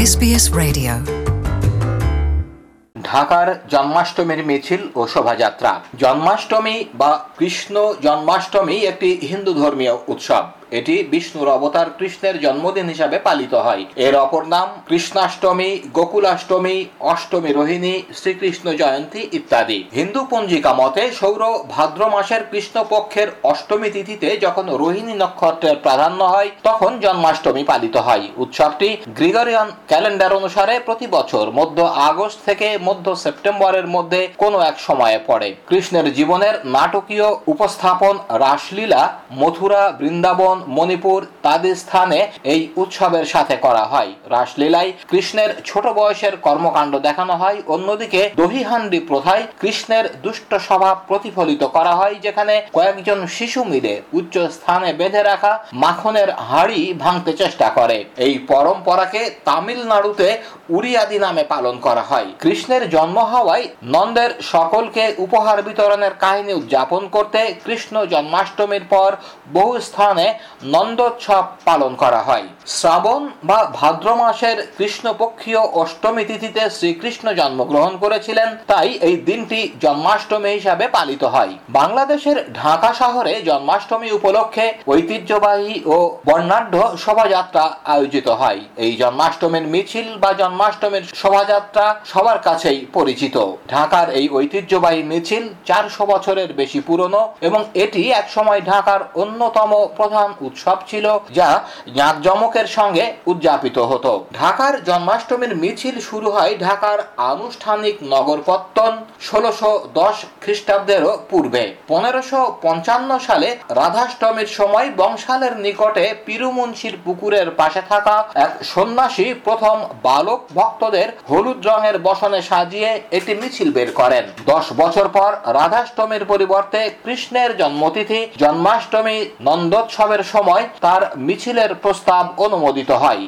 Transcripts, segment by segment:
SBS Radio ঢাকার জন্মাষ্টমীর মিছিল ও শোভাযাত্রা। জন্মাষ্টমী বা কৃষ্ণ জন্মাষ্টমী একটি হিন্দু ধর্মীয় উৎসব। এটি বিষ্ণুর অবতার কৃষ্ণের জন্মদিন হিসাবে পালিত হয়। এর অপর নাম কৃষ্ণাষ্টমী, গোকুলাষ্টমী, অষ্টমী রোহিণী, শ্রীকৃষ্ণ জয়ন্তী ইত্যাদি। হিন্দু পঞ্জিকা মতে সৌর ভাদ্র মাসের কৃষ্ণপক্ষের অষ্টমী তিথিতে যখন রোহিণী নক্ষত্রের প্রাধান্য হয় তখন জন্মাষ্টমী পালিত হয়। উৎসবটি গ্রিগরিয়ান ক্যালেন্ডার অনুসারে প্রতি বছর মধ্য আগস্ট থেকে মধ্য সেপ্টেম্বরের মধ্যে কোনো এক সময়ে পড়ে। কৃষ্ণের জীবনের নাটকীয় উপস্থাপন রাসলীলা মথুরা, বৃন্দাবন, মণিপুর ইত্যাদি স্থানে এই উৎসবের সাথে করা হয়। রাসলীলায় কৃষ্ণের ছোট বয়সের কর্মকাণ্ড দেখানো হয়। অন্যদিকে দহিহান্ডি প্রথায় কৃষ্ণের দুষ্ট স্বভাব প্রতিফলিত করা হয়, যেখানে কয়েকজন শিশু মিলে উচ্চ স্থানে বেঁধে রাখা মাখনের হাড়ি ভাঙতে চেষ্টা করে। এই পরম্পরাকে তামিলনাড়ুতে উড়িয়াদি নামে পালন করা হয়। কৃষ্ণের জন্ম হওয়ায় নন্দের সকলকে উপহার বিতরণের কাহিনী উদযাপন করতে কৃষ্ণ জন্মাষ্টমীর পর বহু স্থানে নন্দোৎসব পালন করা হয়। শ্রাবণ বা ভাদ্র মাসের কৃষ্ণপক্ষীয় অষ্টমী তিথিতে শ্রীকৃষ্ণ জন্মগ্রহণ করেছিলেন, তাই এই দিনটি জন্মাষ্টমী হিসাবে পালিত হয়। বাংলাদেশের ঢাকা শহরে জন্মাষ্টমী উপলক্ষে ঐতিহ্যবাহী ও বর্ণাঢ্য শোভাযাত্রা আয়োজিত হয়। এই জন্মাষ্টমীর মিছিল বা জন্মাষ্টমীর শোভাযাত্রা সবার কাছেই পরিচিত। ঢাকার এই ঐতিহ্যবাহী মিছিল 400 বছরের বেশি পুরনো এবং এটি একসময় ঢাকার অন্যতম প্রধান উৎসব ছিল, যা জাঁকজমকের সঙ্গে উদযাপিত হতো। ঢাকার জন্মাষ্টমীর মিছিল শুরু হয় ঢাকার আনুষ্ঠানিক নগরপত্তন 1610 খ্রিস্টাব্দেরও পূর্বে। 1555 সালে রাধাষ্টমীর সময় বংশালের নিকটে পিরুমুন্সির পুকুরের পাশে থাকা এক সন্ন্যাসী প্রথম বালক ভক্তদের হলুদ রঙের বসনে সাজিয়ে একটি মিছিল বের করেন। 10 বছর পর রাধাষ্টমীর পরিবর্তে কৃষ্ণের জন্মতিথি জন্মাষ্টমী নন্দোৎসবের সময় তার মিছিলের প্রস্তাব অনুমোদিত হয়।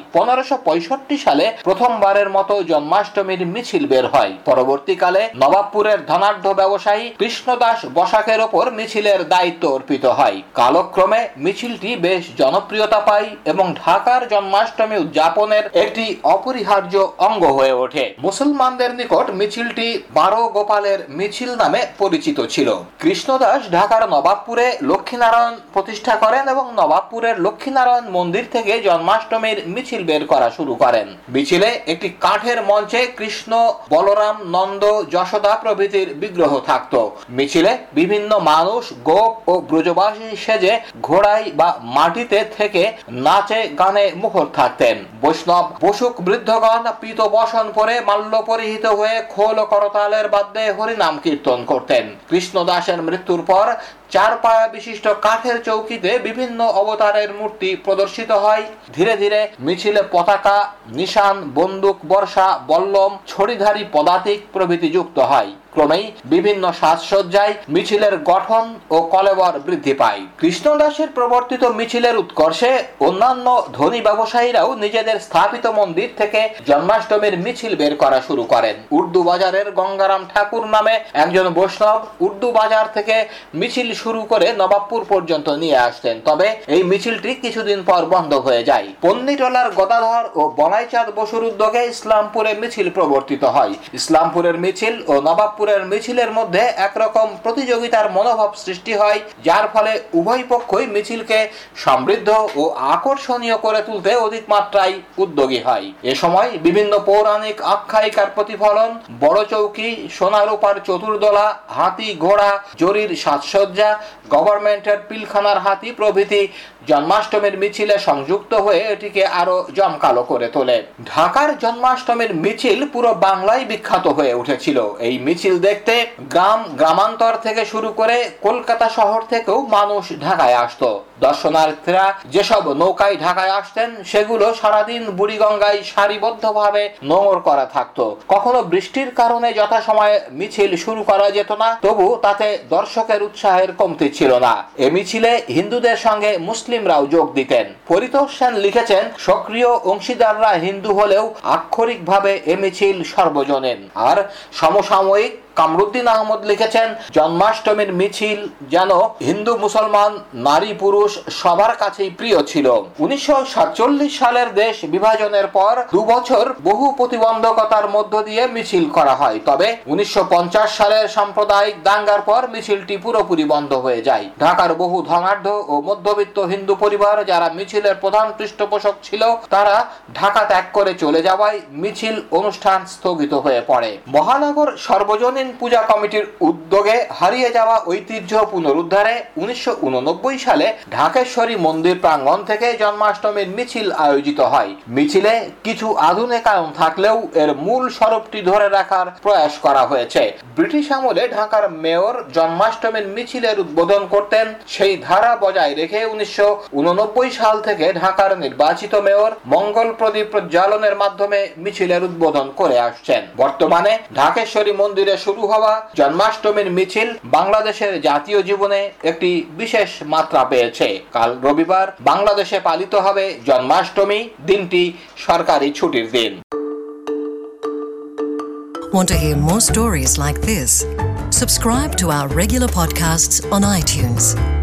1565 সালে প্রথমবারের মতো জন্মাষ্টমীর মিছিল বের হয়। পরবর্তীকালে নবাবপুরের ধনাঢ্য ব্যবসায়ী কৃষ্ণদাস বসাকের ওপর মিছিলের দায়িত্ব অর্পিত হয়। কালক্রমে মিছিলটি বেশ জনপ্রিয়তা পায় এবং ঢাকার জন্মাষ্টমী উদযাপনের একটি অপরিহার্য অঙ্গ হয়ে ওঠে। মুসলমানদের নিকট মিছিলটি 12 গোপালের মিছিল নামে পরিচিত ছিল। কৃষ্ণদাস ঢাকার নবাবপুরে লক্ষ্মীনারায়ণ প্রতিষ্ঠা করেন এবং নবাবপুরের লক্ষ্মীনারায়ণ মন্দির থেকে জন্মাষ্টমীর মিছিল বের করা শুরু করেন। মিছিলে একটি কাঠের মঞ্চে কৃষ্ণ, বলরাম, নন্দ, যশোদা প্রভৃতির বিগ্রহ থাকত। মিছিলে বিভিন্ন মানুষ গোপ ও ব্রজবাসী সেজে ঘোড়ায় বা মাটিতে থেকে নাচে গানে মুখর থাকতেন। বৈষ্ণব বসুক বৃদ্ধগণ পীত বসন পরে মাল্য পরিহিত হয়ে খোল করতালের বাদ্যে হরিনাম কীর্তন করতেন। কৃষ্ণদাসের মৃত্যুর পর 4 পায়া বিশিষ্ট কাঠের চৌকিতে বিভিন্ন অবতারের মূর্তি প্রদর্শিত হয়। ধীরে ধীরে মিছিলে পতাকা, নিশান, বন্দুক, বর্ষা, বল্লম, ছড়িধারী পদাতিক প্রভৃতি যুক্ত হয়। ক্রমেই বিভিন্ন সাজসজ্জায় মিছিলের গঠন ও কলেবর বৃদ্ধি পায়। কৃষ্ণদাসের প্রবর্তিত মিছিলের উৎকর্ষে অন্যান্য ধনী ব্যবসায়ীরাও নিজেদের স্থাপিত মন্দির থেকে জন্মাষ্টমীর মিছিল বের করা শুরু করেন। উর্দু বাজারের গঙ্গারাম ঠাকুর নামে একজন বৈষ্ণব উর্দু বাজার থেকে মিছিল শুরু করে নবাবপুর পর্যন্ত নিয়ে আসতেন। তবে এই মিছিলটি কিছুদিন পর বন্ধ হয়ে যায়। পন্নীটলার গদাধর ও বনাইচাঁদ বসুর উদ্যোগে ইসলামপুরে মিছিল প্রবর্তিত হয়। ইসলামপুরের মিছিল ও নবাবপুরের মিছিলের মধ্যে একরকম প্রতিযোগিতার মনোভাব সৃষ্টি হয়, যার ফলে উভয় পক্ষই মিছিলকে সমৃদ্ধ ও আকর্ষণীয় করে তুলতে অধিক মাত্রায় উদ্যোগী হয়। এ সময় বিভিন্ন পৌরাণিক আখ্যায়িকার প্রতিফলন, বড় চৌকি, সোনা রূপার চতুর্দোলা, হাতি ঘোড়া, জরির সাজসজ্জা, গভর্নমেন্টের পিলখানার হাতি প্রভৃতি জন্মাষ্টমীর মিছিলে সংযুক্ত হয়ে এটিকে আরো জমকালো করে তোলে। ঢাকার জন্মাষ্টমীর মিছিল পুরো বাংলায় বিখ্যাত হয়ে উঠেছিল। এই মিছিল দেখতে গ্রামান্তর থেকে শুরু করে কলকাতা শহর থেকেও মানুষ ঢাকায় আসতো। দর্শনার্থীরা যেসব নৌকায় ঢাকায় আসতেন সেগুলো সারাদিন বুড়িগঙ্গায় সারিবদ্ধভাবে নোঙর করা থাকতো। কখনো বৃষ্টির কারণে যথাসময়ে মিছিল শুরু করা যেত না, তবু তাতে দর্শকের উৎসাহের কমতি ছিল না। এ মিছিলে হিন্দুদের সঙ্গে মুসলিমরাও যোগ দিতেন। পরিতোষ সেন লিখেছেন, সক্রিয় অংশীদাররা হিন্দু হলেও আক্ষরিকভাবে এ মিছিল সর্বজনীন। আর সমসাময়িক কামরুদ্দিন আহমদ লিখেছেন, জন্মাষ্টমীর মিছিল যেন হিন্দু মুসলমান নারী পুরুষ সবার কাছেই প্রিয় ছিল। 1947 সালের দেশ বিভাজনের পর 2 বছর বহু প্রতিবন্ধকতার মধ্য দিয়ে মিছিল করা হয়। তবে 1950 সালের সাম্প্রদায়িক দাঙ্গার পর মিছিলটি পুরোপুরি বন্ধ হয়ে যায়। ঢাকার বহু ধনাঢ্য ও মধ্যবিত্ত হিন্দু পরিবার যারা মিছিলের প্রধান পৃষ্ঠপোষক ছিল, তারা ঢাকা ত্যাগ করে চলে যাওয়ায় মিছিল অনুষ্ঠান স্থগিত হয়ে পড়ে। মহানগর সর্বজনীন পূজা কমিটির উদ্যোগে হারিয়ে যাওয়া ঐতিহ্য পুনরুদ্ধারে 1989 সালে ঢাকেশ্বরী মন্দির প্রাঙ্গণ থেকে জন্মাষ্টমীর মিছিল আয়োজিত হয়। মিছিলে কিছু আধুনিকায়ন থাকলেও এর মূল স্বরূপটি ধরে রাখার প্রয়াস করা হয়েছে। ব্রিটিশ আমলে ঢাকার মেয়র জন্মাষ্টমীর মিছিলের উদ্বোধন করতেন। সেই ধারা বজায় রেখে 1989 সাল থেকে ঢাকার নির্বাচিত মেয়র মঙ্গল প্রদীপ প্রজ্বালনের মাধ্যমে মিছিলের উদ্বোধন করে আসছেন। বর্তমানে ঢাকেশ্বরী মন্দিরে শুরু হওয়া জন্মাষ্টমীর মিছিল বাংলাদেশের জাতীয় জীবনে একটি বিশেষ মাত্রা পেয়েছে। কাল রবিবার বাংলাদেশে পালিত হবে জন্মাষ্টমী। দিনটি সরকারি ছুটির দিন। Want to hear more stories like this? Subscribe to our regular podcasts on iTunes.